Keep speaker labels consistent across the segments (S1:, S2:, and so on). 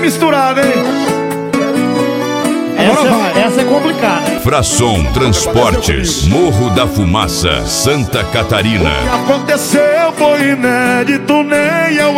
S1: misturada, hein?
S2: Essa é complicada.
S3: Fração Transportes, Morro da Fumaça, Santa Catarina.
S1: O que aconteceu foi inédito, nem eu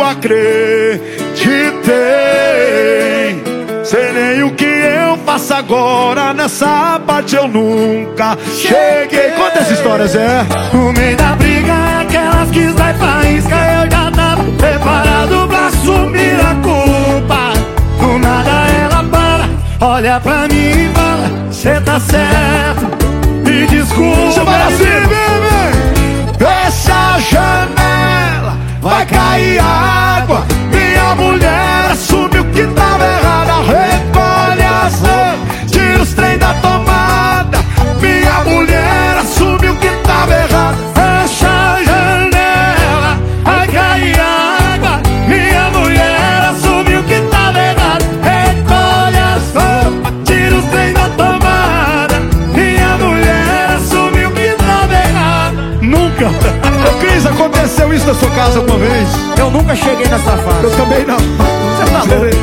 S1: acreditei. Sei nem o que eu faço agora, nessa parte eu nunca cheguei. Conta essa história, Zé.
S2: No meio da briga, aquelas que sai faísca, eu já tava preparado pra assumir a culpa. Do nada ela para, olha pra mim e fala: cê tá certo, me desculpa.
S1: Chama assim, bebê. Fecha a janela, vai cair água. Minha mulher assumiu que tava errada. Recolhe as roupas, tira os trem da tomada. Minha mulher assumiu que tava errada.
S2: Fecha a janela, vai cair água. Minha mulher assumiu que tava errado. Recolhe as roupas, tira os trem da tomada. Minha mulher assumiu que tava errado.
S1: Nunca. Ô Cris, aconteceu isso na sua casa alguma vez?
S2: Eu nunca cheguei nessa fase.
S1: Eu também não.
S2: Você tá louco?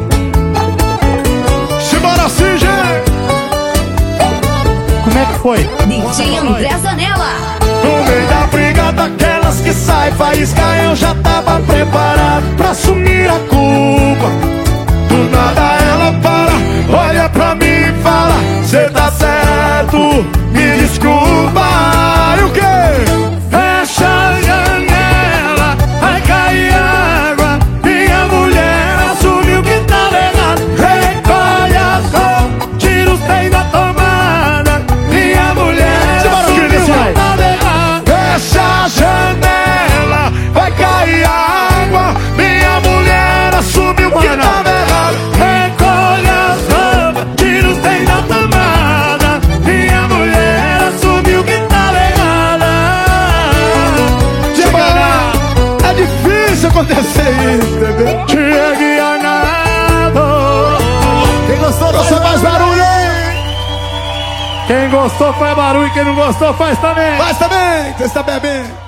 S1: Simbora assim, gente.
S2: Como é que foi?
S4: DJ André Zanella.
S1: No meio da briga daquelas que sai faísca, eu já tava preparado pra assumir a culpa. Do nada ela para, olha pra mim e fala: cê tá certo, me desculpa. E o quê?
S2: Fecha a janela, vai cair água. Minha mulher assumiu que tava errado. Recolhe as roupas, tira os trem da tomada. Minha mulher assumiu que tava errado.
S1: Fecha a janela, vai cair água. Minha mulher assumiu que tava errado.
S2: Recolhe as roupas, tira os trem da tomada. Minha mulher assumiu que tava errada.
S1: É difícil acontecer isso, bebê.
S2: Chegue a nada.
S1: Quem gostou, você faz barulho.
S2: Quem gostou faz barulho, quem não gostou faz também.
S1: Faz também, você está bebendo.